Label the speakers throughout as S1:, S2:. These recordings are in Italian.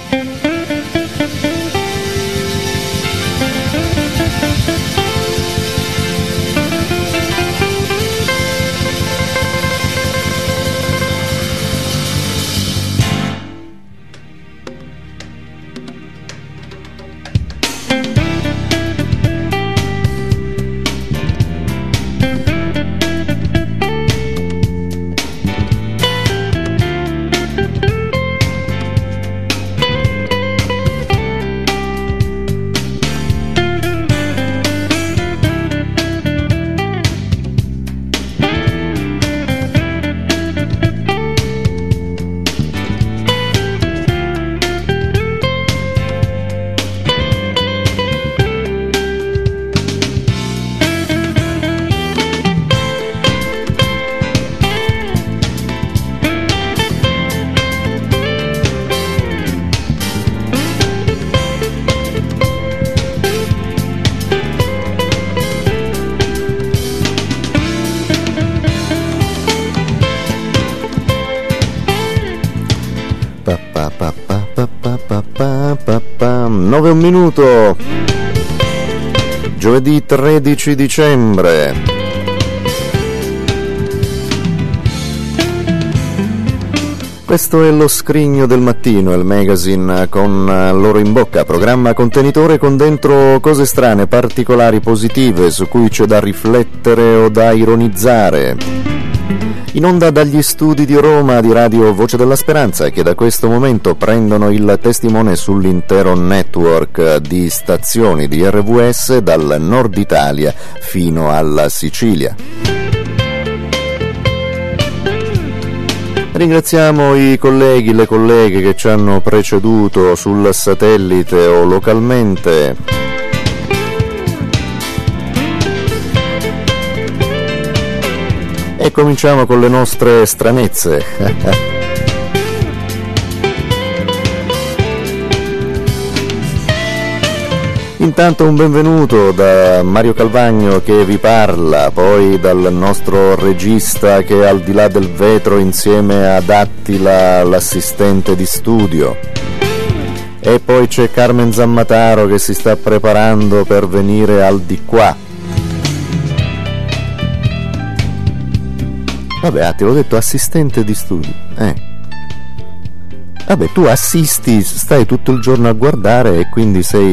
S1: Un minuto, giovedì 13 dicembre. Questo è lo Scrigno del Mattino, il magazine con l'oro in bocca, programma contenitore con dentro cose strane, particolari, positive, su cui c'è da riflettere o da ironizzare. In onda dagli studi di Roma di Radio Voce della Speranza, che da questo momento prendono il testimone sull'intero network di stazioni di RVS dal nord Italia fino alla Sicilia. Ringraziamo i colleghi, le colleghe che ci hanno preceduto sul satellite o localmente. E cominciamo con le nostre stranezze. Intanto un benvenuto da Mario Calvagno che vi parla, poi dal nostro regista che è al di là del vetro insieme ad Attila, l'assistente di studio. E poi c'è Carmen Zammataro che si sta preparando per venire al di qua. Vabbè, ti ho detto assistente di studio. Vabbè, tu assisti, stai tutto il giorno a guardare e quindi sei...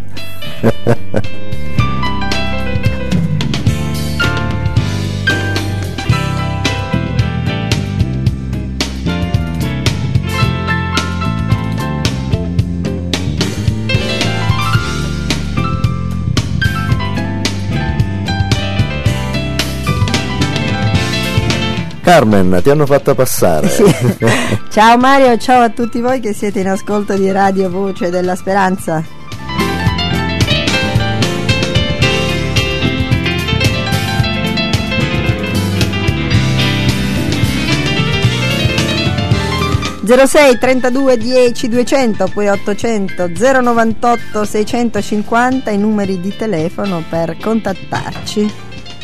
S1: Carmen, ti hanno fatta passare.
S2: Sì. Ciao Mario, ciao a tutti voi che siete in ascolto di Radio Voce della Speranza. (06 32 10 200) poi 800 098 650 i numeri di telefono per contattarci.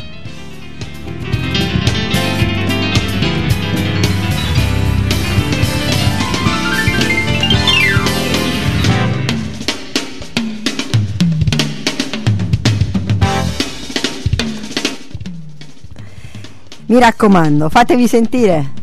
S2: Mi raccomando, fatevi sentire.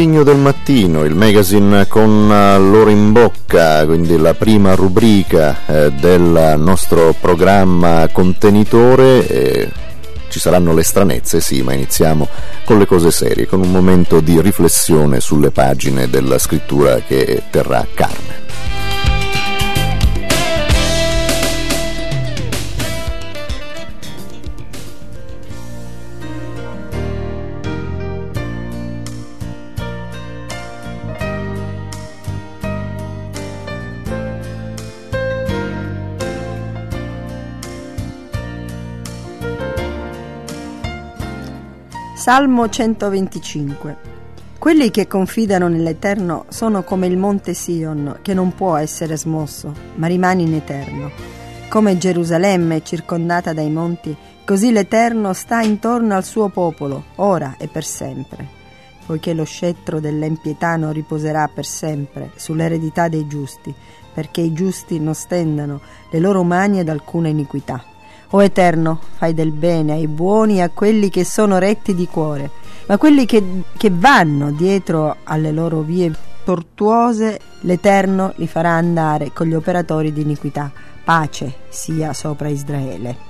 S1: Scrigno del Mattino, il magazine con l'oro in bocca, quindi la prima rubrica del nostro programma contenitore. Ci saranno le stranezze, sì, ma iniziamo con le cose serie, con un momento di riflessione sulle pagine della scrittura che terrà Carmen.
S2: Salmo 125. Quelli che confidano nell'Eterno sono come il monte Sion, che non può essere smosso, ma rimane in eterno. Come Gerusalemme è circondata dai monti, così l'Eterno sta intorno al suo popolo, ora e per sempre. Poiché lo scettro dell'empietà non riposerà per sempre sull'eredità dei giusti, perché i giusti non stendano le loro mani ad alcuna iniquità. O Eterno, fai del bene ai buoni e a quelli che sono retti di cuore, ma quelli che vanno dietro alle loro vie tortuose, l'Eterno li farà andare con gli operatori di iniquità. Pace sia sopra Israele.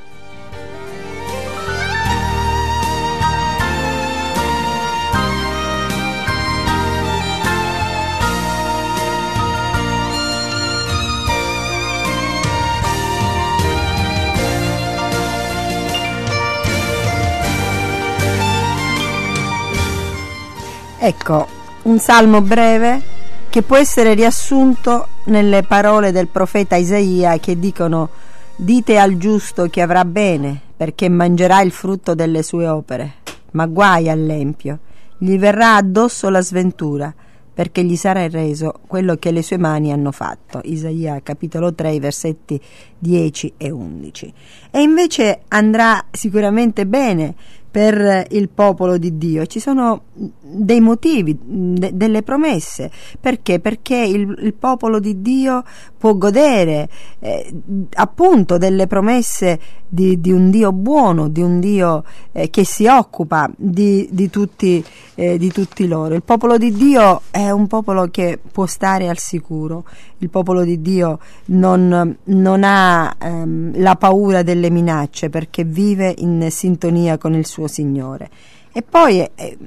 S2: Ecco, un salmo breve che può essere riassunto nelle parole del profeta Isaia che dicono: dite al giusto che avrà bene, perché mangerà il frutto delle sue opere, ma guai all'empio, gli verrà addosso la sventura, perché gli sarà reso quello che le sue mani hanno fatto. Isaia capitolo 3 versetti 10 e 11. E invece andrà sicuramente bene per il popolo di Dio. Ci sono dei motivi, delle promesse. Perché? Perché il popolo di Dio può godere appunto delle promesse di un Dio buono, di un Dio che si occupa di tutti loro. Il popolo di Dio è un popolo che può stare al sicuro. Il popolo di Dio non ha la paura delle minacce, perché vive in sintonia con il suo Signore. E poi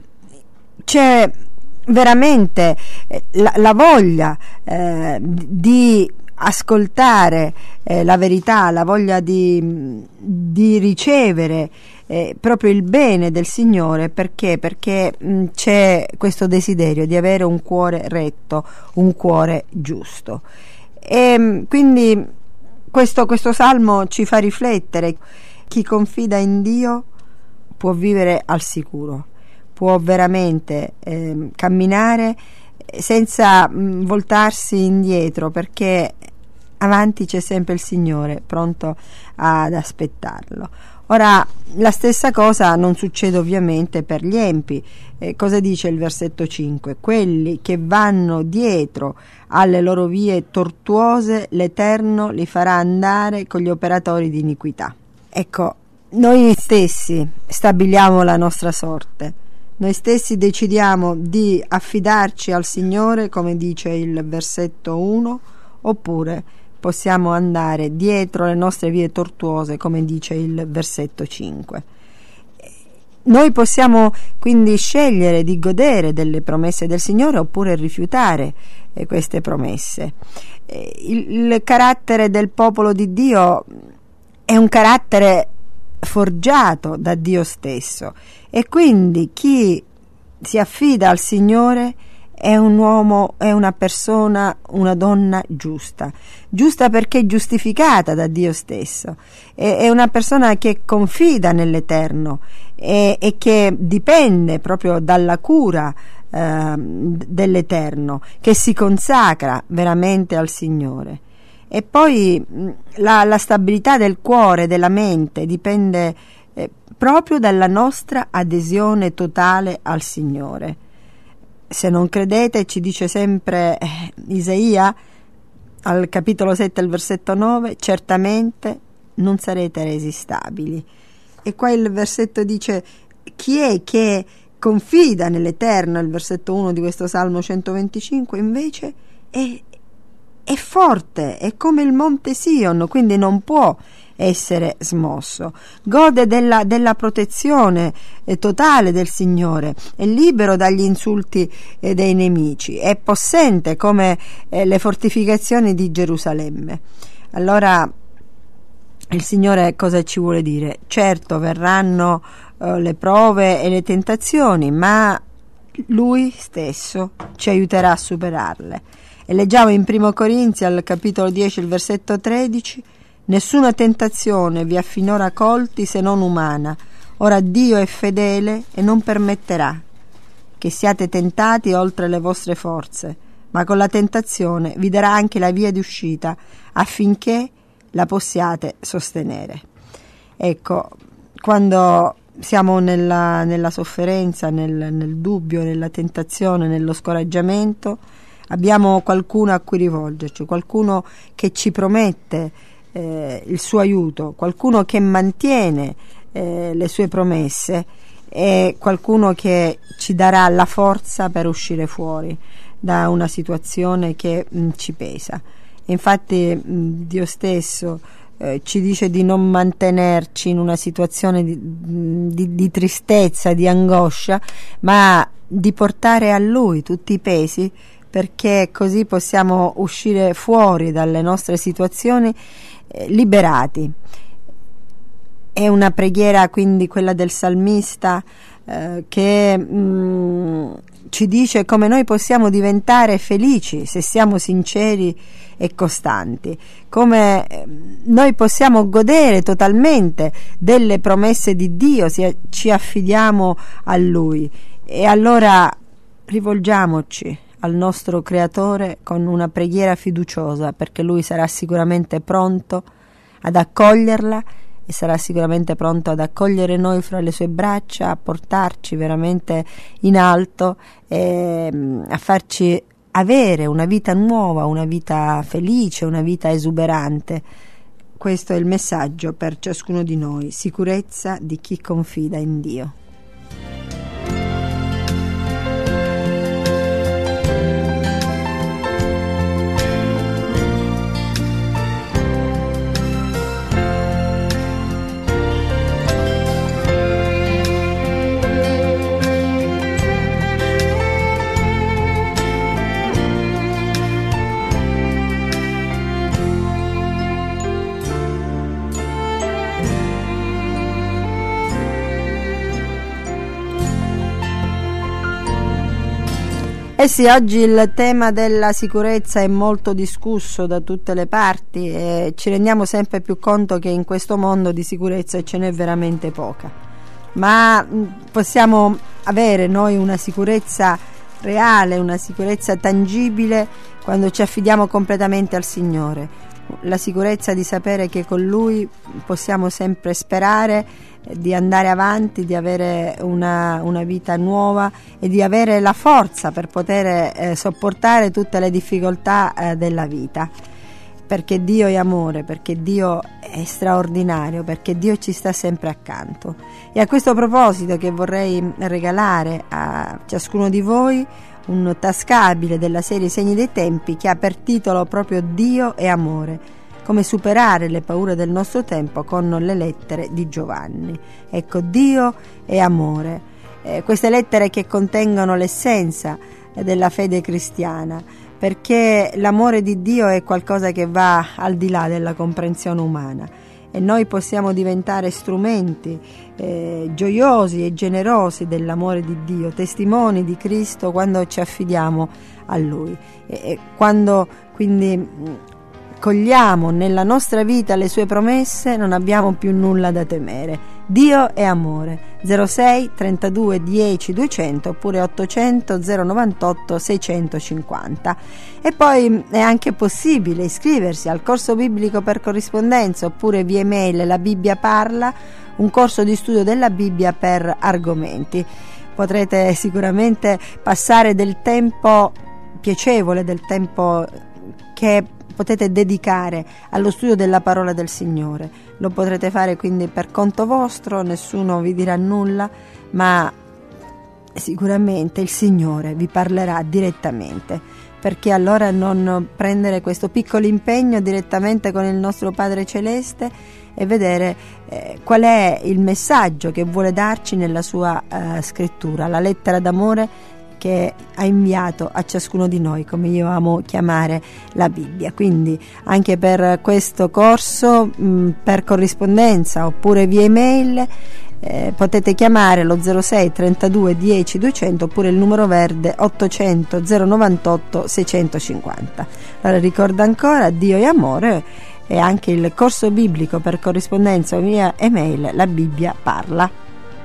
S2: c'è veramente la voglia di ascoltare la verità, la voglia di ricevere proprio il bene del Signore. Perché c'è questo desiderio di avere un cuore retto, un cuore giusto. E quindi questo salmo ci fa riflettere. Chi confida in Dio può vivere al sicuro, può veramente camminare senza voltarsi indietro, perché avanti c'è sempre il Signore pronto ad aspettarlo. Ora, la stessa cosa non succede ovviamente per gli empi. Cosa dice il versetto 5? Quelli che vanno dietro alle loro vie tortuose, l'Eterno li farà andare con gli operatori di iniquità. Ecco, noi stessi stabiliamo la nostra sorte, noi stessi decidiamo di affidarci al Signore, come dice il versetto 1, oppure possiamo andare dietro le nostre vie tortuose, come dice il versetto 5. Noi possiamo quindi scegliere di godere delle promesse del Signore oppure rifiutare queste promesse. Il carattere del popolo di Dio è un carattere forgiato da Dio stesso, e quindi chi si affida al Signore è un uomo, è una persona, una donna giusta perché giustificata da Dio stesso, è una persona che confida nell'Eterno e che dipende proprio dalla cura dell'Eterno, che si consacra veramente al Signore. E poi la stabilità del cuore, della mente, dipende proprio dalla nostra adesione totale al Signore. Se non credete, ci dice sempre Isaia al capitolo 7 al versetto 9, certamente non sarete resi stabili. E qua il versetto dice: chi è che confida nell'Eterno, il versetto 1 di questo Salmo 125, invece è forte, è come il monte Sion, quindi non può essere smosso, gode della protezione totale del Signore, è libero dagli insulti dei nemici, è possente come le fortificazioni di Gerusalemme. Allora il Signore cosa ci vuole dire? Certo, verranno le prove e le tentazioni, ma Lui stesso ci aiuterà a superarle. E leggiamo in 1 Corinzi al capitolo 10 il versetto 13: nessuna tentazione vi ha finora colti se non umana. Ora Dio è fedele e non permetterà che siate tentati oltre le vostre forze, ma con la tentazione vi darà anche la via di uscita affinché la possiate sostenere. Ecco, quando siamo nella sofferenza, nel dubbio, nella tentazione, nello scoraggiamento, abbiamo qualcuno a cui rivolgerci, qualcuno che ci promette il suo aiuto, qualcuno che mantiene le sue promesse e qualcuno che ci darà la forza per uscire fuori da una situazione che ci pesa. Infatti Dio stesso ci dice di non mantenerci in una situazione di tristezza, di angoscia, ma di portare a Lui tutti i pesi, perché così possiamo uscire fuori dalle nostre situazioni liberati. È una preghiera quindi quella del salmista che ci dice come noi possiamo diventare felici se siamo sinceri e costanti, come noi possiamo godere totalmente delle promesse di Dio se ci affidiamo a Lui. E allora rivolgiamoci al nostro Creatore con una preghiera fiduciosa, perché Lui sarà sicuramente pronto ad accoglierla e sarà sicuramente pronto ad accogliere noi fra le sue braccia, a portarci veramente in alto e a farci avere una vita nuova, una vita felice, una vita esuberante. Questo è il messaggio per ciascuno di noi: sicurezza di chi confida in Dio. Eh sì, oggi il tema della sicurezza è molto discusso da tutte le parti e ci rendiamo sempre più conto che in questo mondo di sicurezza ce n'è veramente poca. Ma possiamo avere noi una sicurezza reale, una sicurezza tangibile quando ci affidiamo completamente al Signore. La sicurezza di sapere che con Lui possiamo sempre sperare di andare avanti, di avere una vita nuova e di avere la forza per poter sopportare tutte le difficoltà della vita, perché Dio è amore, perché Dio è straordinario, perché Dio ci sta sempre accanto. E a questo proposito che vorrei regalare a ciascuno di voi un tascabile della serie Segni dei Tempi, che ha per titolo proprio Dio è amore, come superare le paure del nostro tempo con le lettere di Giovanni. Ecco, Dio è amore. Queste lettere che contengono l'essenza della fede cristiana, perché l'amore di Dio è qualcosa che va al di là della comprensione umana e noi possiamo diventare strumenti gioiosi e generosi dell'amore di Dio, testimoni di Cristo quando ci affidiamo a Lui e quando quindi cogliamo nella nostra vita le sue promesse, non abbiamo più nulla da temere. Dio è amore. 06 32 10 200 oppure 800 098 650. E poi è anche possibile iscriversi al corso biblico per corrispondenza oppure via email La Bibbia Parla, un corso di studio della Bibbia per argomenti. Potrete sicuramente passare del tempo piacevole, del tempo che potete dedicare allo studio della parola del Signore. Lo potrete fare quindi per conto vostro, nessuno vi dirà nulla, ma sicuramente il Signore vi parlerà direttamente. Perché allora non prendere questo piccolo impegno direttamente con il nostro Padre Celeste e vedere qual è il messaggio che vuole darci nella sua scrittura, la lettera d'amore che ha inviato a ciascuno di noi, come io amo chiamare la Bibbia. Quindi anche per questo corso, per corrispondenza oppure via email, potete chiamare lo 06 32 10 200 oppure il numero verde 800 098 650. Allora ricordo ancora Dio è amore, e anche il corso biblico per corrispondenza o via email, la Bibbia parla.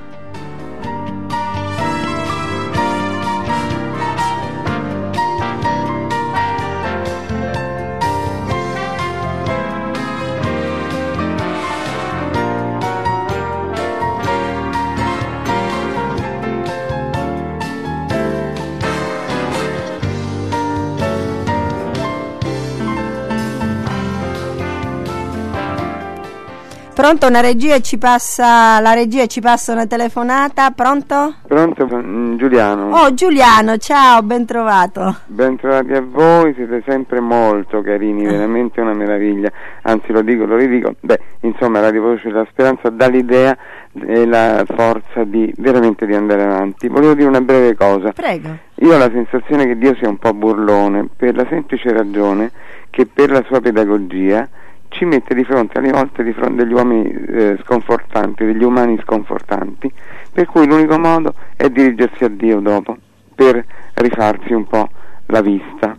S2: Pronto, la regia ci passa una telefonata. Pronto?
S3: Pronto, Giuliano.
S2: Oh, Giuliano, ciao, ben trovato.
S3: Ben trovati a voi, siete sempre molto carini, veramente una meraviglia. Anzi, lo ridico. Insomma, Radio Voce della Speranza dà l'idea e la forza di veramente di andare avanti. Volevo dire una breve cosa.
S2: Prego.
S3: Io ho la sensazione che Dio sia un po' burlone, per la semplice ragione che per la sua pedagogia ci mette di fronte alle volte di fronte agli uomini sconfortanti, degli umani sconfortanti, per cui l'unico modo è dirigersi a Dio dopo, per rifarsi un po' la vista,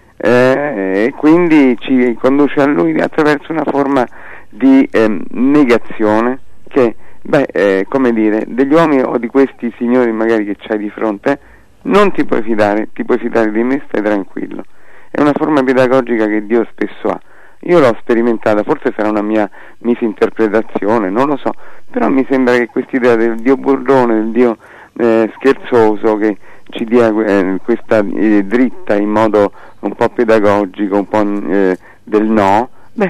S3: e quindi ci conduce a Lui attraverso una forma di negazione che, come dire, degli uomini o di questi signori magari che c'hai di fronte, non ti puoi fidare di me, stai tranquillo. È una forma pedagogica che Dio spesso ha. Io l'ho sperimentata, forse sarà una mia misinterpretazione, non lo so, però mi sembra che quest'idea del Dio burlone, del Dio scherzoso, che ci dia questa dritta in modo un po' pedagogico, un po' del no,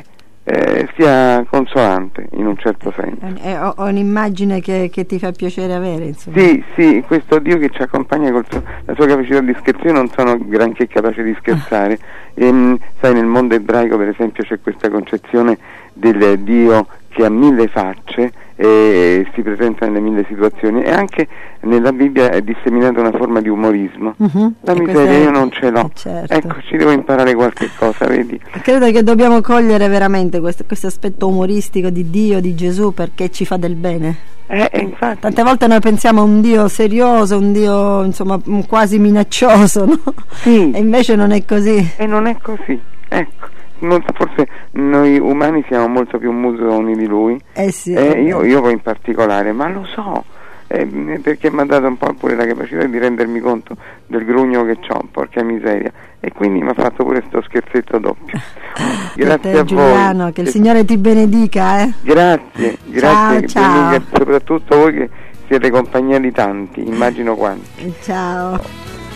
S3: sia consolante in un certo senso.
S2: Ho un'immagine che ti fa piacere avere, insomma.
S3: Sì, questo Dio che ci accompagna con la sua capacità di scherzo. Io non sono granché capace di scherzare. Sai, nel mondo ebraico per esempio c'è questa concezione del Dio che ha 1000 facce e si presenta nelle 1000 situazioni, e anche nella Bibbia è disseminata una forma di umorismo. La miseria io non ce l'ho,
S2: certo.
S3: Ecco, ci devo imparare qualche cosa, vedi?
S2: Credo che dobbiamo cogliere veramente questo aspetto umoristico di Dio, di Gesù, perché ci fa del bene.
S3: Infatti.
S2: Tante volte noi pensiamo a un Dio serioso, un Dio insomma quasi minaccioso, no?
S3: Sì.
S2: E invece non è così.
S3: E non è così, ecco. Forse noi umani siamo molto più musoni di lui,
S2: Sì,
S3: io poi in particolare, ma lo so, perché mi ha dato un po' pure la capacità di rendermi conto del grugno che c'ho, porca miseria, e quindi mi ha fatto pure sto scherzetto doppio. Grazie a
S2: Giuliano,
S3: voi.
S2: che il Signore ti benedica.
S3: Grazie,
S2: ciao.
S3: Benedica soprattutto voi che siete compagnia di tanti, immagino quanti.
S2: Ciao.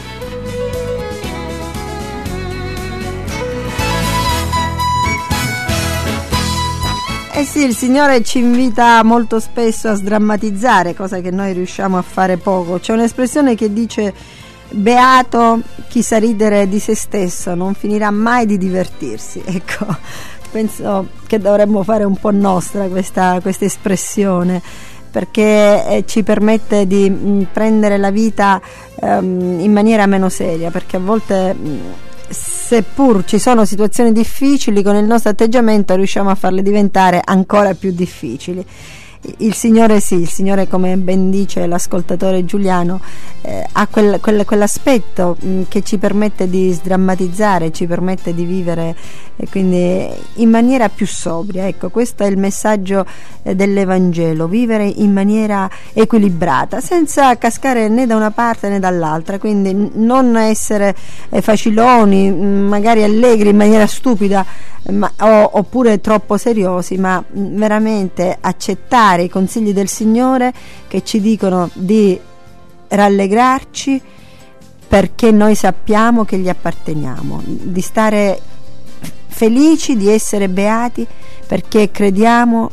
S2: Sì, il Signore ci invita molto spesso a sdrammatizzare, cosa che noi riusciamo a fare poco. C'è un'espressione che dice: beato chi sa ridere di se stesso, non finirà mai di divertirsi. Ecco, penso che dovremmo fare un po' nostra questa espressione, perché ci permette di prendere la vita in maniera meno seria, perché a volte seppur ci sono situazioni difficili, con il nostro atteggiamento riusciamo a farle diventare ancora più difficili. Il Signore come ben dice l'ascoltatore Giuliano, ha quell'aspetto che ci permette di sdrammatizzare, ci permette di vivere quindi in maniera più sobria. Ecco, questo è il messaggio dell'Evangelo: vivere in maniera equilibrata, senza cascare né da una parte né dall'altra, quindi non essere faciloni, magari allegri in maniera stupida, oppure troppo seriosi, ma veramente accettare i consigli del Signore che ci dicono di rallegrarci perché noi sappiamo che gli apparteniamo, di stare felici, di essere beati perché crediamo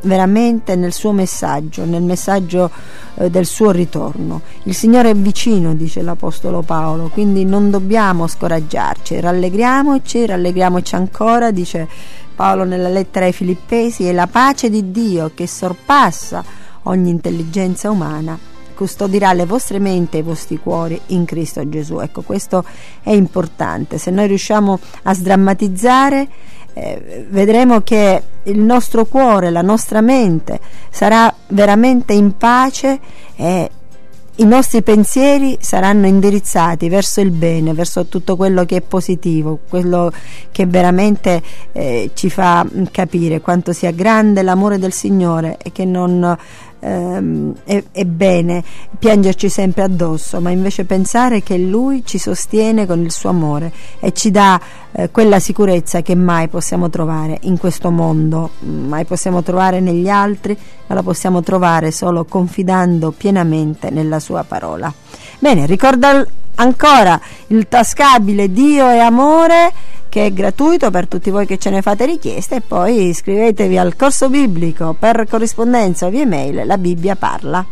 S2: veramente nel suo messaggio, nel messaggio del suo ritorno. Il Signore è vicino, dice l'Apostolo Paolo, quindi non dobbiamo scoraggiarci, rallegriamoci ancora, dice Paolo nella lettera ai Filippesi, e la pace di Dio che sorpassa ogni intelligenza umana custodirà le vostre menti e i vostri cuori in Cristo Gesù. Ecco, questo è importante. Se noi riusciamo a sdrammatizzare, vedremo che il nostro cuore, la nostra mente sarà veramente in pace e i nostri pensieri saranno indirizzati verso il bene, verso tutto quello che è positivo, quello che veramente ci fa capire quanto sia grande l'amore del Signore e che non è bene piangerci sempre addosso, ma invece pensare che Lui ci sostiene con il suo amore e ci dà quella sicurezza che mai possiamo trovare in questo mondo, mai possiamo trovare negli altri, ma la possiamo trovare solo confidando pienamente nella sua parola. Bene, ricorda ancora il tascabile Dio è amore, che è gratuito per tutti voi che ce ne fate richieste, e poi iscrivetevi al corso biblico per corrispondenza o via email. La Bibbia parla.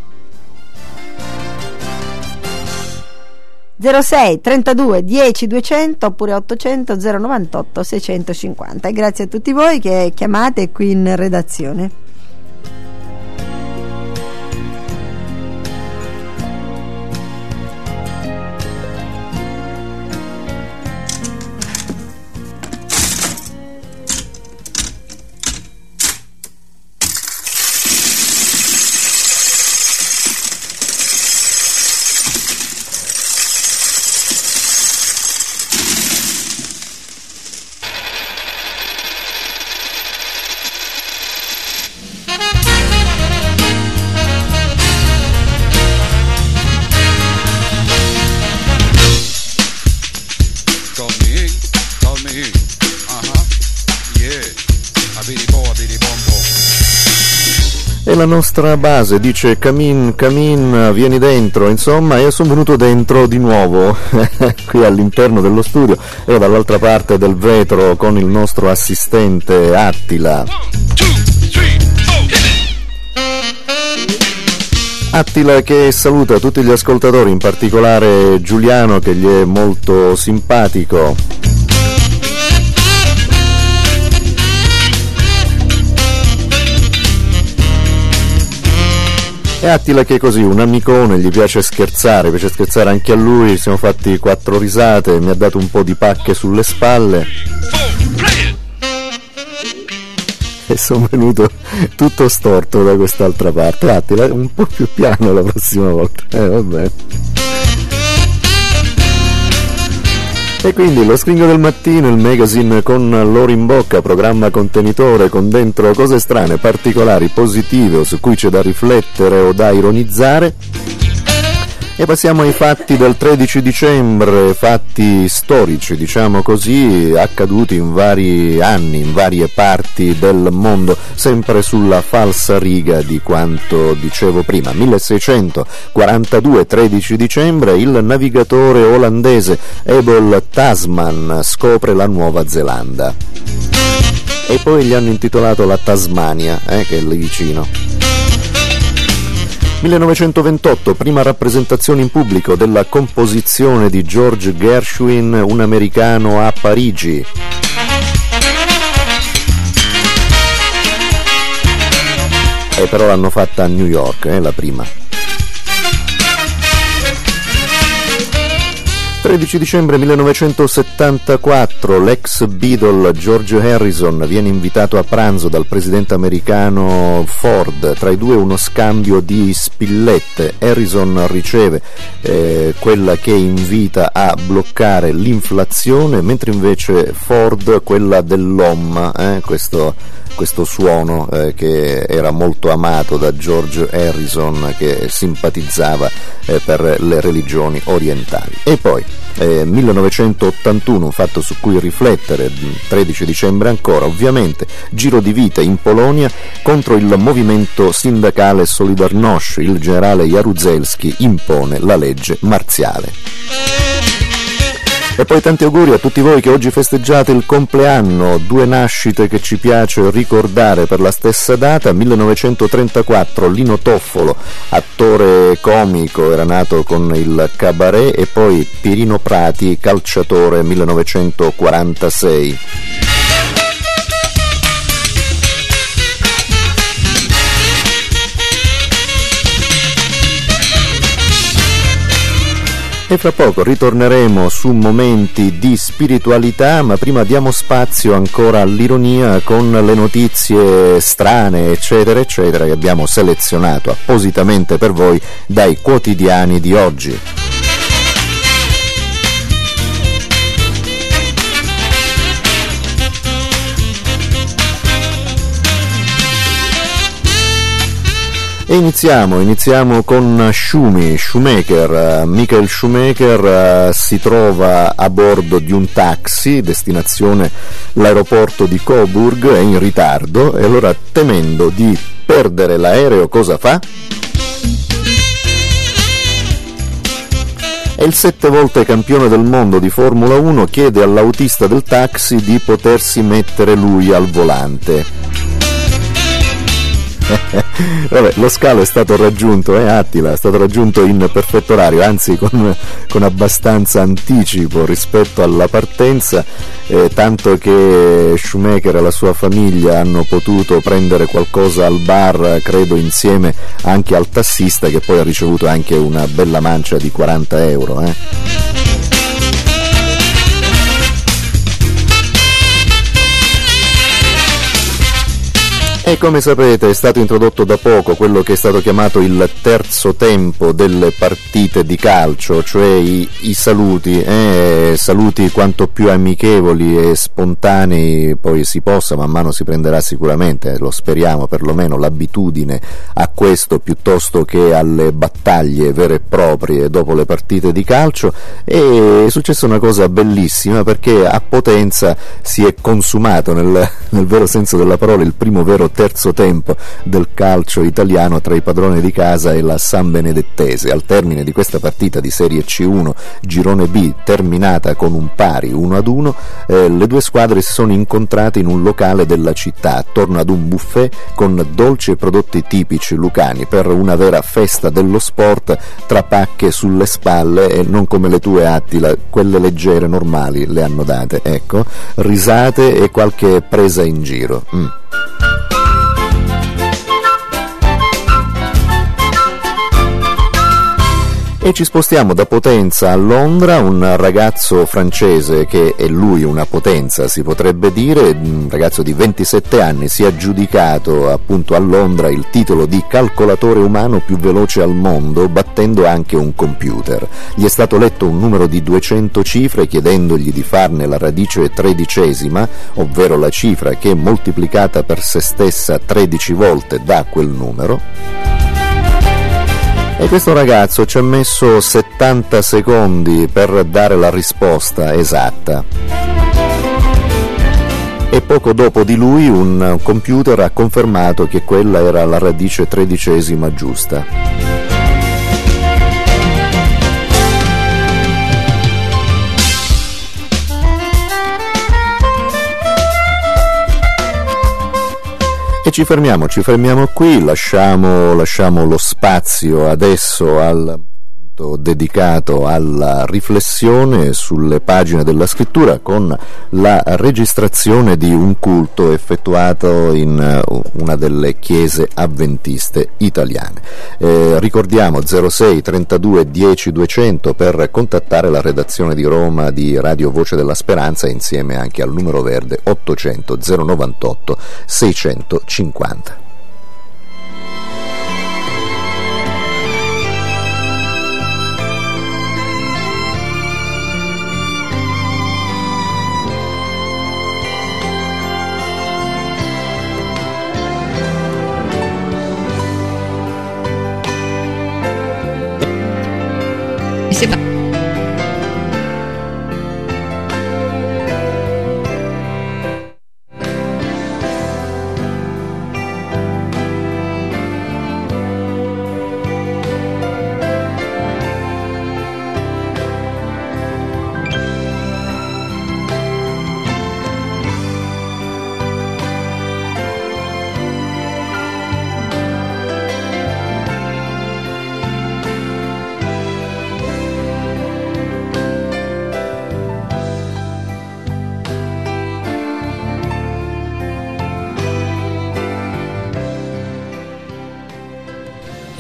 S2: 06 32 10 200 oppure 800 098 650. E grazie a tutti voi che chiamate qui in redazione.
S1: E la nostra base dice Camin, vieni dentro, insomma, io sono venuto dentro di nuovo qui all'interno dello studio, ero dall'altra parte del vetro con il nostro assistente Attila. Attila che saluta tutti gli ascoltatori, in particolare Giuliano che gli è molto simpatico. E Attila che è così, un amicone, gli piace scherzare anche a lui, siamo fatti 4 risate, mi ha dato un po' di pacche sulle spalle e sono venuto tutto storto da quest'altra parte. Attila, un po' più piano la prossima volta, vabbè. E quindi lo Scrigno del Mattino, il magazine con l'oro in bocca, programma contenitore con dentro cose strane, particolari, positive o su cui c'è da riflettere o da ironizzare. E passiamo ai fatti del 13 dicembre, fatti storici, diciamo così, accaduti in vari anni, in varie parti del mondo, sempre sulla falsa riga di quanto dicevo prima. 1642, 13 dicembre, il navigatore olandese Abel Tasman scopre la Nuova Zelanda. E poi gli hanno intitolato la Tasmania, che è lì vicino. 1928, prima rappresentazione in pubblico della composizione di George Gershwin, Un americano a Parigi. E però l'hanno fatta a New York, la prima. 13 dicembre 1974, l'ex Beatle George Harrison viene invitato a pranzo dal presidente americano Ford, tra i due uno scambio di spillette. Harrison riceve quella che invita a bloccare l'inflazione, mentre invece Ford quella dell'OM, questo suono che era molto amato da George Harrison, che simpatizzava per le religioni orientali. E poi 1981, un fatto su cui riflettere, 13 dicembre ancora, ovviamente, giro di vite in Polonia contro il movimento sindacale Solidarność. Il generale Jaruzelski impone la legge marziale. E poi tanti auguri a tutti voi che oggi festeggiate il compleanno, 2 nascite che ci piace ricordare per la stessa data. 1934 Lino Toffolo, attore comico, era nato con il Cabaret, e poi Pierino Prati, calciatore, 1946. E fra poco ritorneremo su momenti di spiritualità, ma prima diamo spazio ancora all'ironia con le notizie strane, eccetera, eccetera, che abbiamo selezionato appositamente per voi dai quotidiani di oggi. E iniziamo con Schumacher. Michael Schumacher si trova a bordo di un taxi, destinazione l'aeroporto di Coburg, è in ritardo e allora, temendo di perdere l'aereo, cosa fa? E il 7 volte campione del mondo di Formula 1 chiede all'autista del taxi di potersi mettere lui al volante. Vabbè, lo scalo è stato raggiunto, Attila, è stato raggiunto in perfetto orario, anzi con abbastanza anticipo rispetto alla partenza, tanto che Schumacher e la sua famiglia hanno potuto prendere qualcosa al bar, credo insieme anche al tassista, che poi ha ricevuto anche una bella mancia di 40 euro. E come sapete è stato introdotto da poco quello che è stato chiamato il terzo tempo delle partite di calcio, cioè i saluti, saluti quanto più amichevoli e spontanei poi si possa, man mano si prenderà sicuramente, lo speriamo perlomeno, l'abitudine a questo piuttosto che alle battaglie vere e proprie dopo le partite di calcio. E è successa una cosa bellissima, perché a Potenza si è consumato nel vero senso della parola il primo vero terzo tempo del calcio italiano tra i padroni di casa e la San Benedettese. Al termine di questa partita di Serie C1 Girone B, terminata con un pari 1-1, le due squadre si sono incontrate in un locale della città attorno ad un buffet con dolci e prodotti tipici lucani, per una vera festa dello sport, tra pacche sulle spalle, e non come le tue, Attila, quelle leggere normali le hanno date, ecco, risate e qualche presa in giro. E ci spostiamo da Potenza a Londra. Un ragazzo francese, che è lui una potenza si potrebbe dire, un ragazzo di 27 anni, si è aggiudicato appunto a Londra il titolo di calcolatore umano più veloce al mondo, battendo anche un computer. Gli è stato letto un numero di 200 cifre chiedendogli di farne la radice tredicesima, ovvero la cifra che moltiplicata per se stessa 13 volte dà quel numero. E questo ragazzo ci ha messo 70 secondi per dare la risposta esatta. E poco dopo di lui un computer ha confermato che quella era la radice tredicesima giusta. E ci fermiamo qui, lasciamo lo spazio adesso al momento dedicato alla riflessione sulle pagine della scrittura, con la registrazione di un culto effettuato in una delle chiese avventiste italiane. Ricordiamo 06 32 10 200 per contattare la redazione di Roma di Radio Voce della Speranza, insieme anche al numero verde 800 098 650.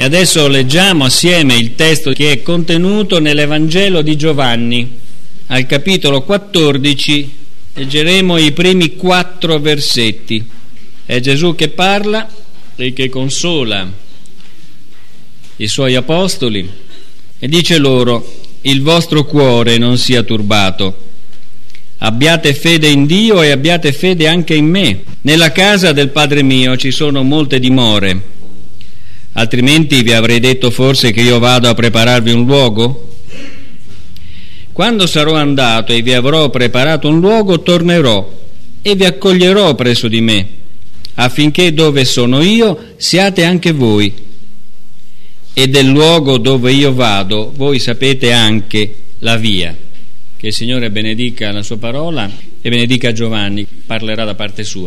S4: E adesso leggiamo assieme il testo che è contenuto nell'Evangelo di Giovanni, al capitolo 14, leggeremo i primi 4 versetti. È Gesù che parla e che consola i suoi apostoli e dice loro: il vostro cuore non sia turbato, abbiate fede in Dio e abbiate fede anche in me. Nella casa del Padre mio ci sono molte dimore, altrimenti vi avrei detto forse che io vado a prepararvi un luogo? Quando sarò andato e vi avrò preparato un luogo, tornerò e vi accoglierò presso di me, affinché dove sono io siate anche voi. E del luogo dove io vado voi sapete anche la via. Che il Signore benedica la sua parola e benedica Giovanni, parlerà da parte sua.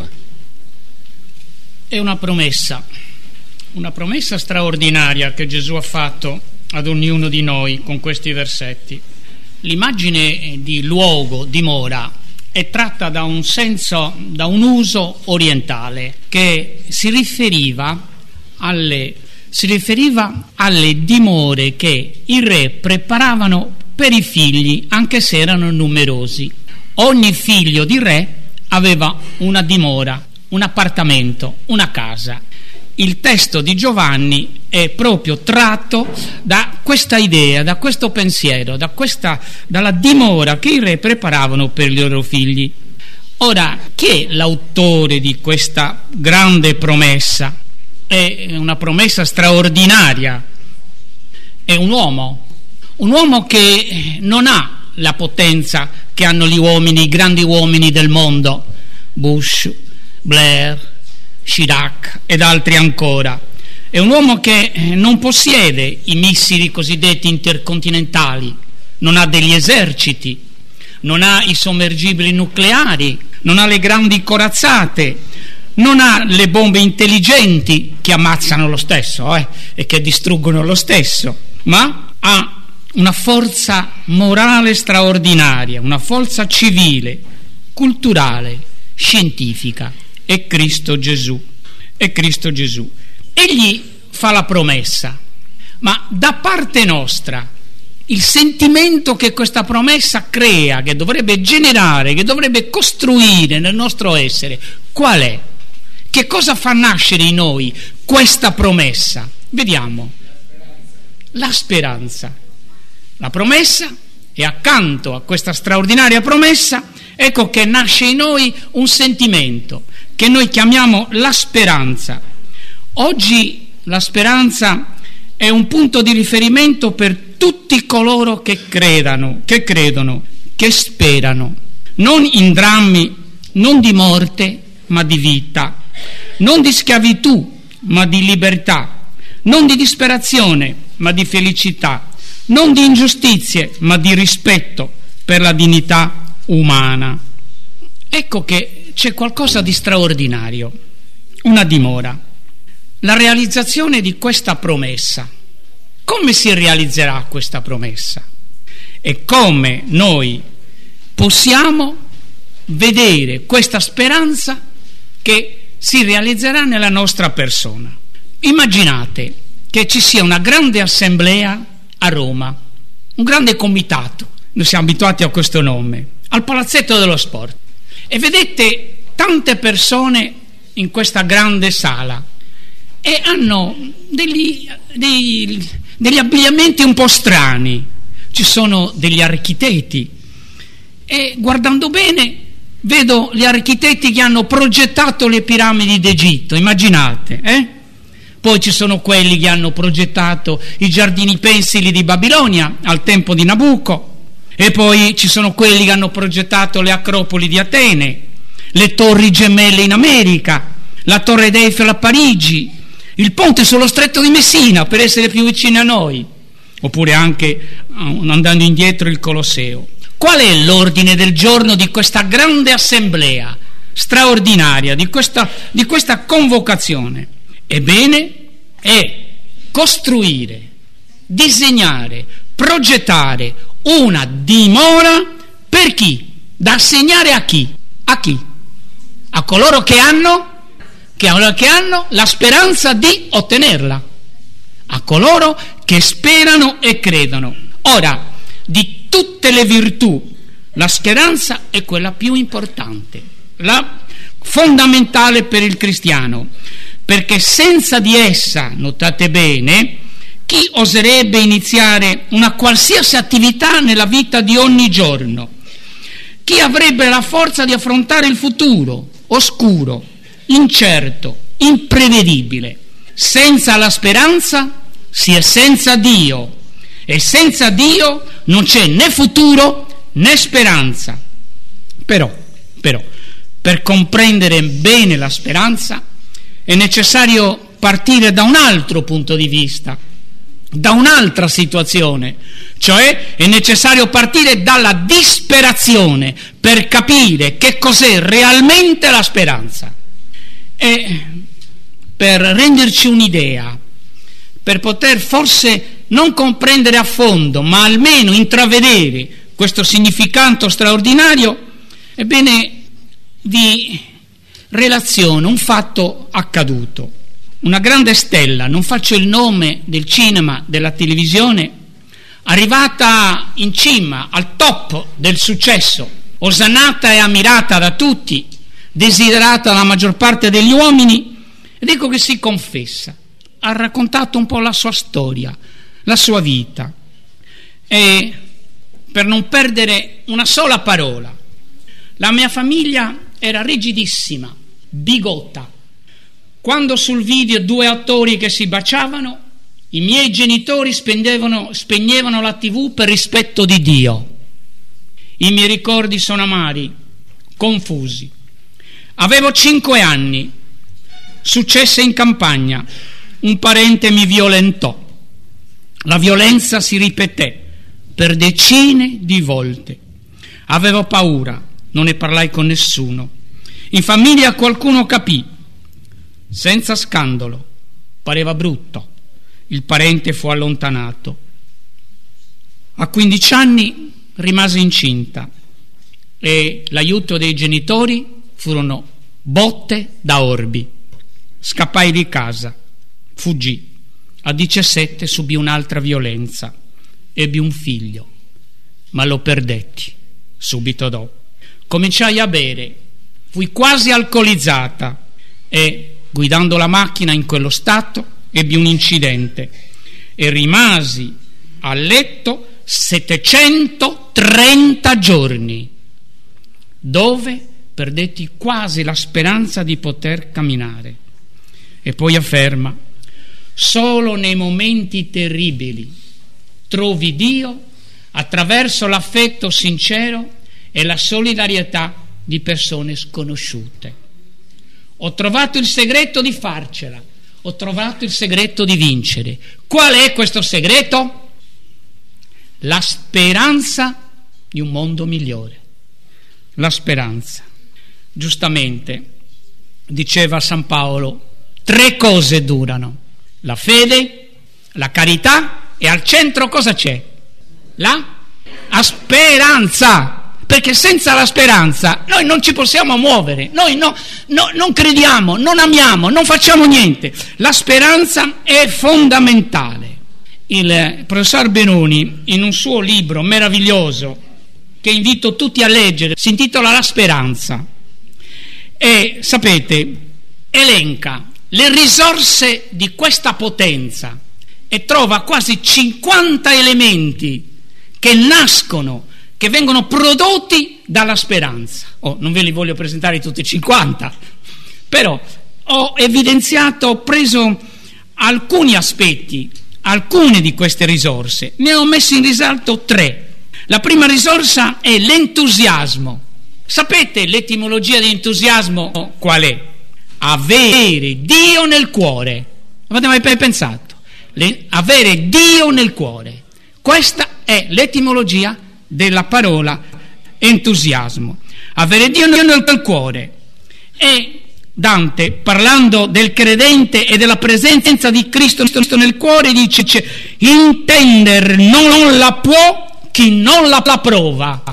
S5: È una promessa straordinaria che Gesù ha fatto ad ognuno di noi con questi versetti. L'immagine di luogo, dimora, è tratta da un uso orientale che si riferiva alle dimore che i re preparavano per i figli, anche se erano numerosi. Ogni figlio di re aveva una dimora, un appartamento, una casa. Il testo di Giovanni è proprio tratto da questa idea, da questo pensiero, dalla dimora che i re preparavano per i loro figli. Ora, chi è l'autore di questa grande promessa? È una promessa straordinaria. È un uomo che non ha la potenza che hanno gli uomini, i grandi uomini del mondo, Bush, Blair, Chirac ed altri ancora. È un uomo che non possiede i missili cosiddetti intercontinentali, non ha degli eserciti, non ha i sommergibili nucleari, non ha le grandi corazzate, non ha le bombe intelligenti che ammazzano lo stesso e che distruggono lo stesso, ma ha una forza morale straordinaria, una forza civile, culturale, scientifica. È Cristo Gesù. Egli fa la promessa, ma da parte nostra il sentimento che questa promessa crea, che dovrebbe generare, che dovrebbe costruire nel nostro essere, qual è? Che cosa fa nascere in noi questa promessa? Vediamo. La speranza. La promessa, e accanto a questa straordinaria promessa, ecco che nasce in noi un sentimento che noi chiamiamo la speranza. Oggi la speranza è un punto di riferimento per tutti coloro che credono, che sperano, non in drammi, non di morte, ma di vita, non di schiavitù, ma di libertà, non di disperazione, ma di felicità, non di ingiustizie, ma di rispetto per la dignità umana. Ecco che c'è qualcosa di straordinario, una dimora, la realizzazione di questa promessa. Come si realizzerà questa promessa? E come noi possiamo vedere questa speranza che si realizzerà nella nostra persona? Immaginate che ci sia una grande assemblea a Roma, un grande comitato, noi siamo abituati a questo nome, al Palazzetto dello Sport, e vedete tante persone in questa grande sala e hanno degli abbigliamenti un po' strani. Ci sono degli architetti e guardando bene vedo gli architetti che hanno progettato le piramidi d'Egitto, immaginate, Poi ci sono quelli che hanno progettato i giardini pensili di Babilonia al tempo di Nabucco, e poi ci sono quelli che hanno progettato le acropoli di Atene, le torri gemelle in America, la Torre Eiffel a Parigi, il ponte sullo stretto di Messina per essere più vicini a noi, oppure anche, andando indietro, il Colosseo. Qual è l'ordine del giorno di questa grande assemblea straordinaria, di questa convocazione? Ebbene, è costruire, disegnare, progettare una dimora per chi? Da assegnare a chi? A chi? A coloro che hanno la speranza di ottenerla, a coloro che sperano e credono. Ora, di tutte le virtù, la speranza è quella più importante, la fondamentale per il cristiano, perché senza di essa, notate bene, chi oserebbe iniziare una qualsiasi attività nella vita di ogni giorno? Chi avrebbe la forza di affrontare il futuro, oscuro, incerto, imprevedibile? Senza la speranza si è senza Dio, e senza Dio non c'è né futuro né speranza. Però, per comprendere bene la speranza è necessario partire da un altro punto di vista, da un'altra situazione, cioè è necessario partire dalla disperazione per capire che cos'è realmente la speranza. E per renderci un'idea, per poter forse non comprendere a fondo, ma almeno intravedere questo significato straordinario, ebbene vi relaziono un fatto accaduto. Una grande stella, non faccio il nome del cinema, della televisione, arrivata in cima, al top del successo, osannata e ammirata da tutti, desiderata dalla maggior parte degli uomini, ed ecco che si confessa. Ha raccontato un po' la sua storia, la sua vita, e per non perdere una sola parola, la mia famiglia era rigidissima, bigotta. Quando sul video 2 attori che si baciavano, i miei genitori spegnevano la TV per rispetto di Dio. I miei ricordi sono amari, confusi. Avevo 5 anni, successe in campagna, un parente mi violentò. La violenza si ripeté per decine di volte. Avevo paura, non ne parlai con nessuno. In famiglia qualcuno capì, senza scandalo, pareva brutto. Il parente fu allontanato. A 15 anni rimasi incinta e l'aiuto dei genitori furono botte da orbi. Scappai di casa, fuggì. A 17 subì un'altra violenza, ebbi un figlio, ma lo perdetti subito dopo. Cominciai a bere, fui quasi alcolizzata e, guidando la macchina in quello stato, ebbi un incidente e rimasi a letto 730 giorni, dove perdetti quasi la speranza di poter camminare. E poi afferma: solo nei momenti terribili trovi Dio attraverso l'affetto sincero e la solidarietà di persone sconosciute. Ho trovato il segreto di farcela, ho trovato il segreto di vincere. Qual è questo segreto? La speranza di un mondo migliore. La speranza. Giustamente diceva San Paolo, 3 cose durano: la fede, la carità e al centro cosa c'è? La speranza. Perché senza la speranza noi non ci possiamo muovere, noi non crediamo, non amiamo, non facciamo niente. La speranza è fondamentale. Il professor Benoni, in un suo libro meraviglioso che invito tutti a leggere, si intitola La speranza, e sapete, elenca le risorse di questa potenza e trova quasi 50 elementi che nascono, che vengono prodotti dalla speranza. Non ve li voglio presentare tutti 50, però ho evidenziato, ho preso alcuni aspetti, alcune di queste risorse, ne ho messo in risalto 3. La prima risorsa è l'entusiasmo. Sapete l'etimologia di entusiasmo qual è? Avere Dio nel cuore. Avete mai pensato? Avere Dio nel cuore. Questa è l'etimologia della parola entusiasmo. Avere Dio nel cuore. E Dante, parlando del credente e della presenza di Cristo nel cuore, dice: intender non la può chi non la prova.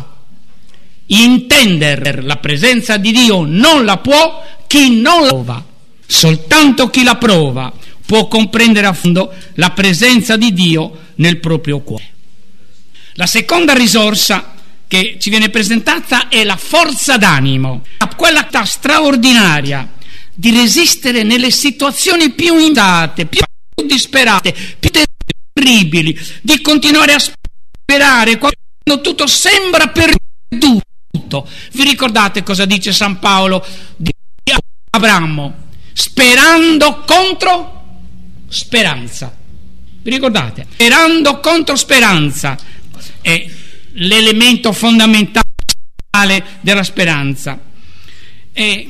S5: Intender la presenza di Dio non la può chi non la prova. Soltanto chi la prova può comprendere a fondo la presenza di Dio nel proprio cuore. La seconda risorsa che ci viene presentata è la forza d'animo, quella straordinaria di resistere nelle situazioni più indate, più disperate, più terribili, di continuare a sperare quando tutto sembra perduto. Vi ricordate cosa dice San Paolo di Abramo? Sperando contro speranza. Vi ricordate? Sperando contro speranza è l'elemento fondamentale della speranza. E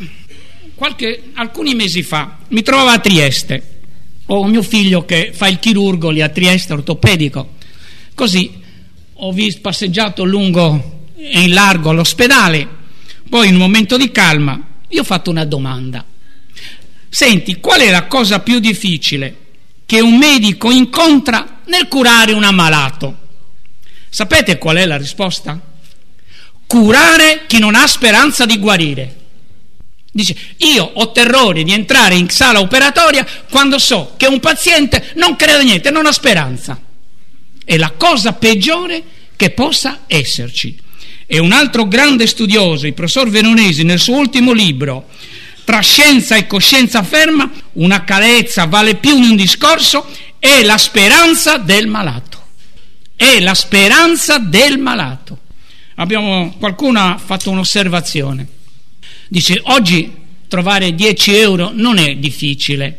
S5: alcuni mesi fa mi trovavo a Trieste. Ho mio figlio che fa il chirurgo lì a Trieste, ortopedico. Così ho passeggiato lungo e in largo all'ospedale. Poi in un momento di calma io ho fatto una domanda. Senti, qual è la cosa più difficile che un medico incontra nel curare un ammalato? Sapete qual è la risposta? Curare chi non ha speranza di guarire. Dice, io ho terrore di entrare in sala operatoria quando so che un paziente non crede niente, non ha speranza. È la cosa peggiore che possa esserci. E un altro grande studioso, il professor Veronesi, nel suo ultimo libro, Tra scienza e coscienza ferma, una carezza vale più di un discorso, è la speranza del malato. È la speranza del malato. Qualcuno ha fatto un'osservazione. Dice, oggi trovare 10 euro non è difficile,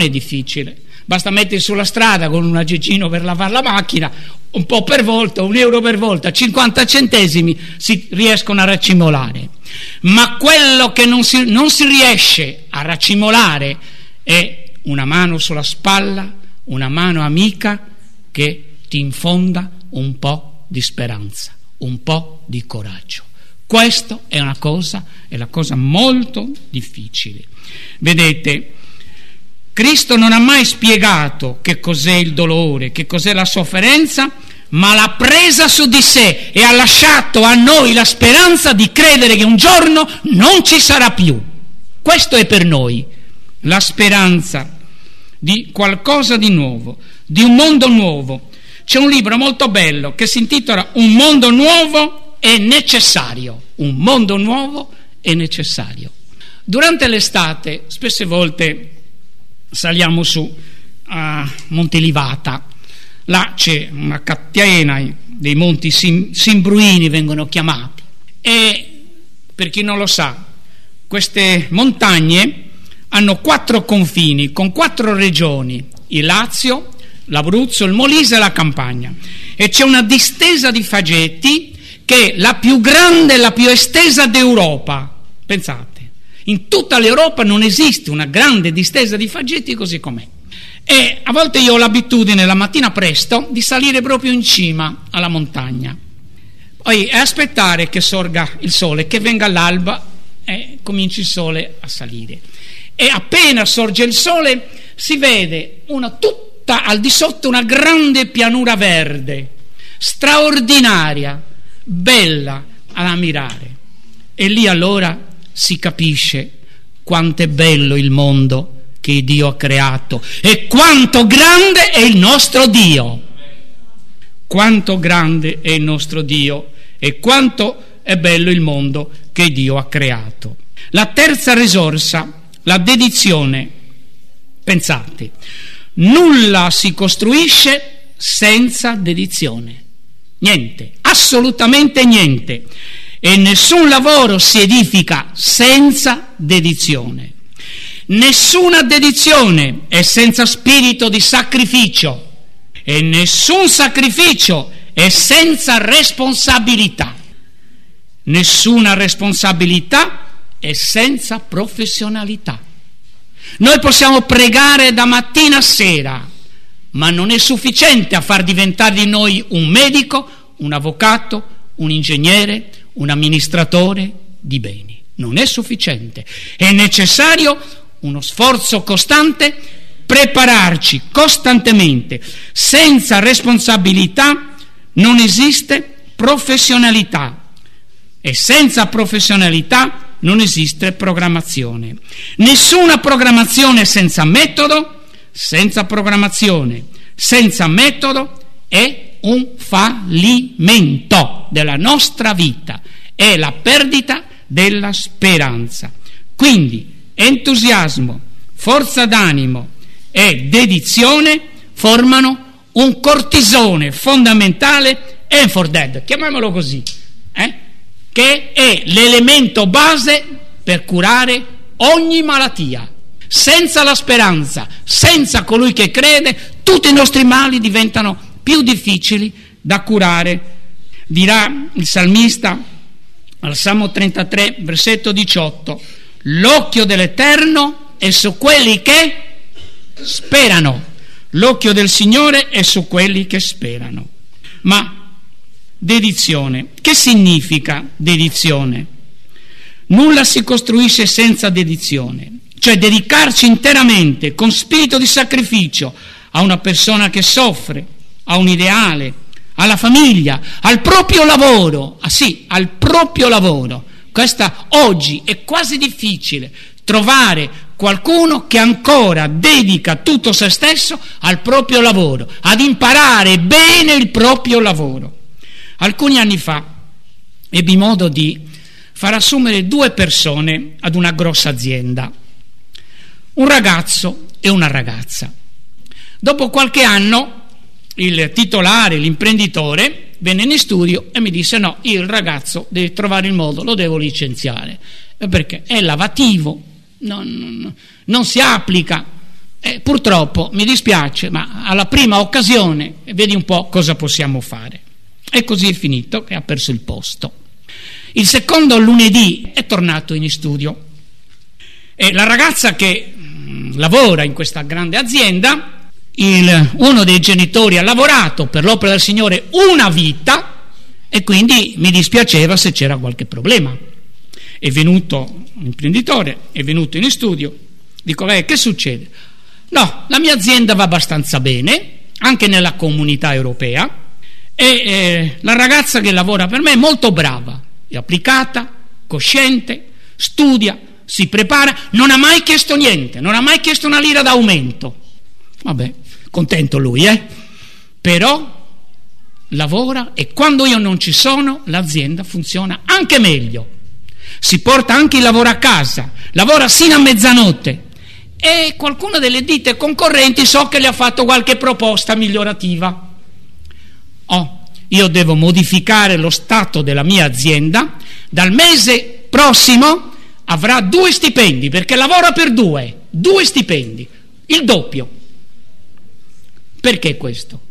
S5: basta mettere sulla strada con un aggeggino per lavare la macchina, un po' per volta, 1 euro per volta, 50 centesimi si riescono a raccimolare. Ma quello che non si riesce a raccimolare è una mano sulla spalla, una mano amica che ti infonda un po' di speranza, un po' di coraggio. Questo è la cosa molto difficile. Vedete, Cristo non ha mai spiegato che cos'è il dolore, che cos'è la sofferenza, ma l'ha presa su di sé e ha lasciato a noi la speranza di credere che un giorno non ci sarà più. Questo è per noi la speranza di qualcosa di nuovo, di un mondo nuovo. C'è un libro molto bello che si intitola Un mondo nuovo è necessario. Un mondo nuovo è necessario. Durante l'estate spesse volte saliamo su a Montelivata. Là c'è una catena dei monti Simbruini, vengono chiamati, e per chi non lo sa, queste montagne hanno 4 confini con 4 regioni: il Lazio, l'Abruzzo, il Molise e la Campania, e c'è una distesa di fagetti che è la più grande e la più estesa d'Europa. Pensate, in tutta l'Europa non esiste una grande distesa di fagetti così com'è. E a volte io ho l'abitudine la mattina presto di salire proprio in cima alla montagna, poi aspettare che sorga il sole, che venga l'alba e cominci il sole a salire. E appena sorge il sole si vede tutta al di sotto una grande pianura verde, straordinaria, bella ad ammirare. E lì allora si capisce quanto è bello il mondo che Dio ha creato e quanto grande è il nostro Dio. Quanto grande è il nostro Dio e quanto è bello il mondo che Dio ha creato. La terza risorsa, la dedizione. Pensate, nulla si costruisce senza dedizione. Niente, assolutamente niente. E nessun lavoro si edifica senza dedizione. Nessuna dedizione è senza spirito di sacrificio e nessun sacrificio è senza responsabilità. Nessuna responsabilità è senza professionalità. Noi possiamo pregare da mattina a sera, ma non è sufficiente a far diventare di noi un medico, un avvocato, un ingegnere, un amministratore di beni. Non è sufficiente. È necessario uno sforzo costante, prepararci costantemente. Senza responsabilità non esiste professionalità e senza professionalità non esiste programmazione. Nessuna programmazione senza metodo, senza programmazione, senza metodo, è un fallimento della nostra vita, è la perdita della speranza. Quindi entusiasmo, forza d'animo e dedizione formano un cortisone fondamentale, for dead, chiamiamolo così, che è l'elemento base per curare ogni malattia. Senza la speranza, senza colui che crede, tutti i nostri mali diventano più difficili da curare. Dirà il salmista al Salmo 33, versetto 18: l'occhio dell'Eterno è su quelli che sperano. L'occhio del Signore è su quelli che sperano. Ma dedizione, che significa dedizione? Nulla si costruisce senza dedizione, cioè dedicarci interamente, con spirito di sacrificio, a una persona che soffre, a un ideale, alla famiglia, al proprio lavoro. Al proprio lavoro. Questa oggi è quasi difficile trovare qualcuno che ancora dedica tutto se stesso al proprio lavoro, ad imparare bene il proprio lavoro. Alcuni anni fa ebbi modo di far assumere 2 persone ad una grossa azienda, un ragazzo e una ragazza. Dopo qualche anno il titolare, l'imprenditore, venne in studio e mi disse: no, io il ragazzo deve trovare il modo, lo devo licenziare, perché è lavativo, non si applica, purtroppo mi dispiace, ma alla prima occasione vedi un po' cosa possiamo fare. E così è finito, che ha perso il posto. Il secondo lunedì è tornato in studio e la ragazza che lavora in questa grande azienda, uno dei genitori ha lavorato per l'opera del Signore una vita e quindi mi dispiaceva se c'era qualche problema. È venuto l'imprenditore, è venuto in studio, dico: che succede? No, la mia azienda va abbastanza bene, anche nella comunità europea, e la ragazza che lavora per me è molto brava, è applicata, cosciente, studia, si prepara, non ha mai chiesto niente, non ha mai chiesto una lira d'aumento. Vabbè, contento lui, però lavora e quando io non ci sono l'azienda funziona anche meglio. Si porta anche il lavoro a casa, lavora sino a mezzanotte e qualcuna delle ditte concorrenti so che le ha fatto qualche proposta migliorativa. Io devo modificare lo stato della mia azienda, dal mese prossimo avrà 2 stipendi perché lavora per 2 stipendi, il doppio. Perché questo?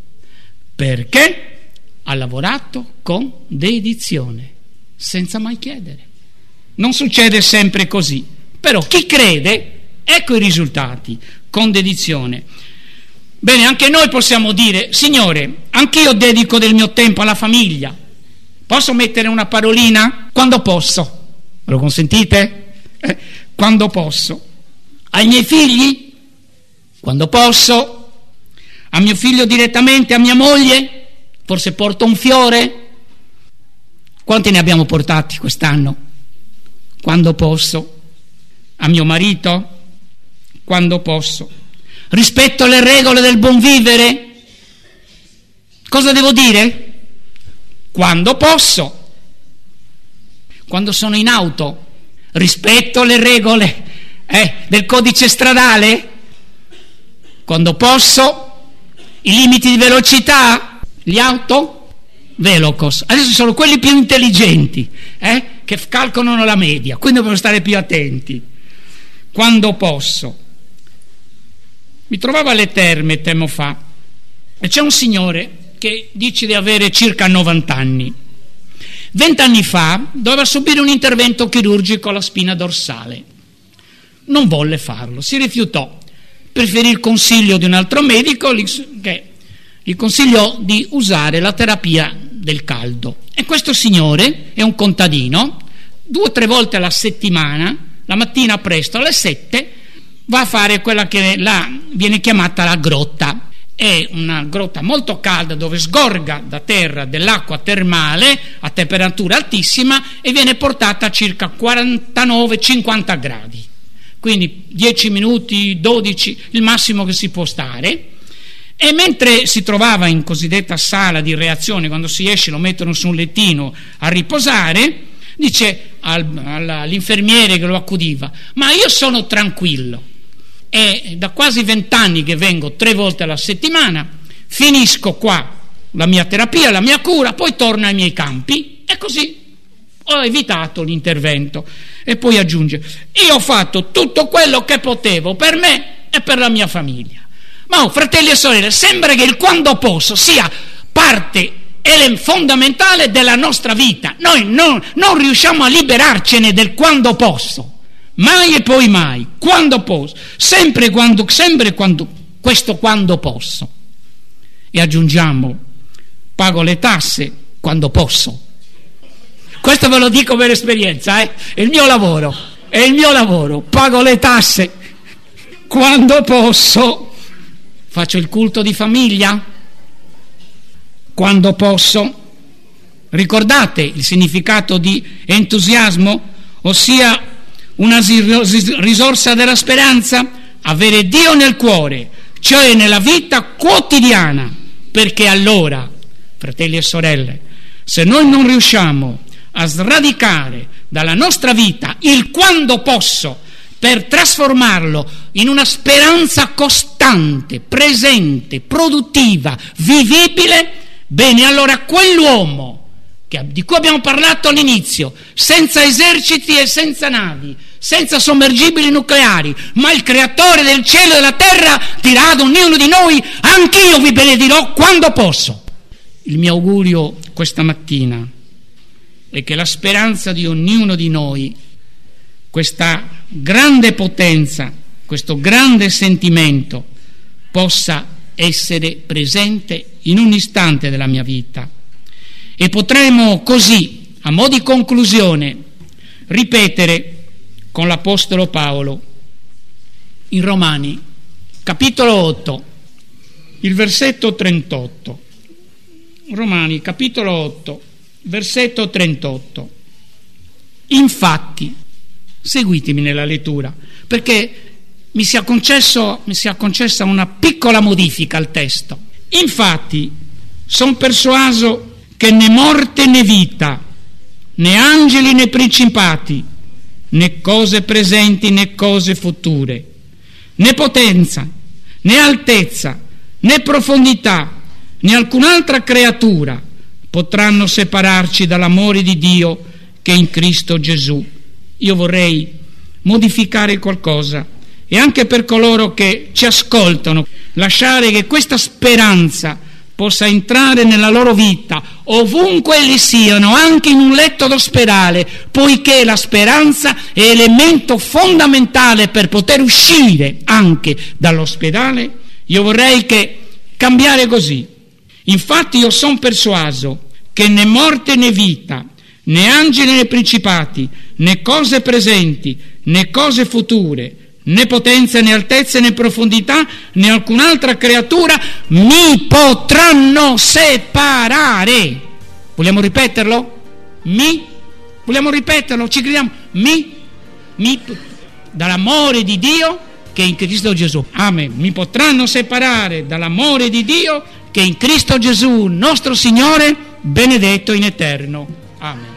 S5: Perché ha lavorato con dedizione, senza mai chiedere. Non succede sempre così, però chi crede, ecco i risultati, con dedizione. Bene, anche noi possiamo dire: Signore, anch'io dedico del mio tempo alla famiglia, posso mettere una parolina? Quando posso, me lo consentite? Quando posso. Ai miei figli? Quando posso. A mio figlio direttamente, a mia moglie? Forse porto un fiore? Quanti ne abbiamo portati quest'anno? Quando posso. A mio marito? Quando posso. Rispetto alle regole del buon vivere? Cosa devo dire? Quando posso. Quando sono in auto? Rispetto le regole del codice stradale? Quando posso. I limiti di velocità? Gli autovelocos. Adesso sono quelli più intelligenti che calcolano la media, quindi dobbiamo stare più attenti. Quando posso. Mi trovavo alle Terme tempo fa e c'è un signore che dice di avere circa 90 anni. 20 anni fa doveva subire un intervento chirurgico alla spina dorsale. Non volle farlo, si rifiutò. Preferì il consiglio di un altro medico che gli consigliò di usare la terapia del caldo. E questo signore è un contadino, 2 o 3 volte alla settimana, la mattina presto alle 7, va a fare quella che viene chiamata la grotta. È una grotta molto calda dove sgorga da terra dell'acqua termale a temperatura altissima e viene portata a circa 49-50 gradi. quindi 10 minuti, 12, il massimo che si può stare. E mentre si trovava in cosiddetta sala di reazione, quando si esce lo mettono su un lettino a riposare, dice all'infermiere che lo accudiva: ma io sono tranquillo, e da quasi 20 anni che vengo 3 volte alla settimana, finisco qua la mia terapia, la mia cura, poi torno ai miei campi, e così ho evitato l'intervento. E poi aggiunge: io ho fatto tutto quello che potevo per me e per la mia famiglia. Ma fratelli e sorelle, sembra che il quando posso sia parte fondamentale della nostra vita. Noi non riusciamo a liberarcene del quando posso, mai e poi mai. Quando posso, sempre quando questo quando posso. E aggiungiamo: pago le tasse quando posso. Questo ve lo dico per esperienza, è il mio lavoro, pago le tasse quando posso. Faccio il culto di famiglia quando posso. Ricordate il significato di entusiasmo, ossia una risorsa della speranza? Avere Dio nel cuore, cioè nella vita quotidiana, perché allora, fratelli e sorelle, se noi non riusciamo a sradicare dalla nostra vita il quando posso per trasformarlo in una speranza costante, presente, produttiva, vivibile, bene, allora quell'uomo di cui abbiamo parlato all'inizio, senza eserciti e senza navi, senza sommergibili nucleari, ma il creatore del cielo e della terra, dirà ad ognuno di noi: anch'io vi benedirò quando posso. Il mio augurio questa mattina è che la speranza di ognuno di noi, questa grande potenza, questo grande sentimento, possa essere presente in un istante della mia vita, e potremo così, a mo' di conclusione, ripetere con l'Apostolo Paolo in Romani capitolo 8, il versetto 38. Romani capitolo 8, versetto 38. Infatti, seguitemi nella lettura, perché mi sia concessa una piccola modifica al testo. Infatti, son persuaso che né morte né vita, né angeli né principati, né cose presenti né cose future, né potenza, né altezza, né profondità, né alcun'altra creatura potranno separarci dall'amore di Dio che è in Cristo Gesù. Io vorrei modificare qualcosa, e anche per coloro che ci ascoltano, lasciare che questa speranza possa entrare nella loro vita, ovunque essi siano, anche in un letto d'ospedale, poiché la speranza è elemento fondamentale per poter uscire anche dall'ospedale. Io vorrei cambiare così: infatti io sono persuaso che né morte né vita, né angeli né principati, né cose presenti, né cose future, né potenza, né altezza, né profondità, né alcun'altra creatura mi potranno separare. Vogliamo ripeterlo? Vogliamo ripeterlo? Ci crediamo? Dall'amore di Dio che è in Cristo Gesù. Amen. Mi potranno separare dall'amore di Dio che è in Cristo Gesù, nostro Signore, benedetto in eterno. Amen.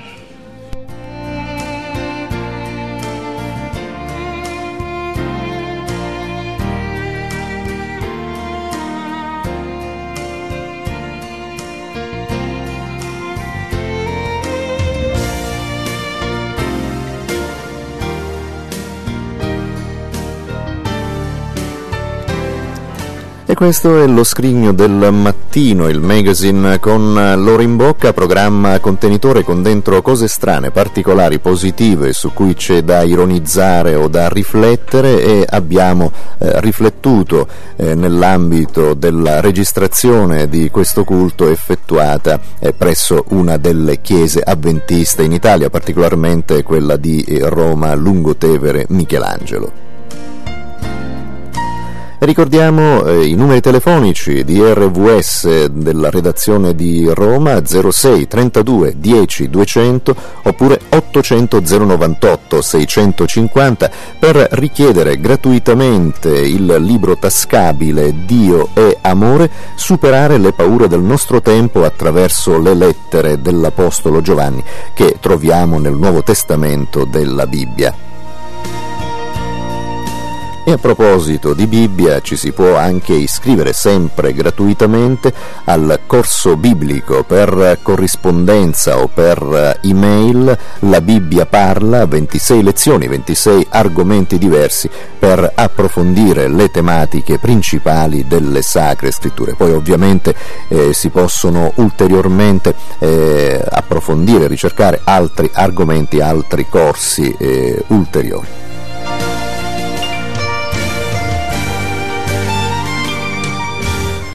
S1: E questo è lo Scrigno del Mattino, il magazine con l'oro in bocca, programma contenitore con dentro cose strane, particolari, positive, su cui c'è da ironizzare o da riflettere, e abbiamo riflettuto nell'ambito della registrazione di questo culto effettuata presso una delle chiese avventiste in Italia, particolarmente quella di Roma Lungotevere Michelangelo. Ricordiamo i numeri telefonici di RVS della redazione di Roma: 06 32 10 200 oppure 800 098 650 per richiedere gratuitamente il libro tascabile Dio è amore, superare le paure del nostro tempo attraverso le lettere dell'Apostolo Giovanni che troviamo nel Nuovo Testamento della Bibbia. E a proposito di Bibbia, ci si può anche iscrivere sempre gratuitamente al corso biblico per corrispondenza o per email. La Bibbia parla, 26 lezioni, 26 argomenti diversi per approfondire le tematiche principali delle Sacre Scritture. Poi ovviamente si possono ulteriormente approfondire, ricercare altri argomenti, altri corsi ulteriori.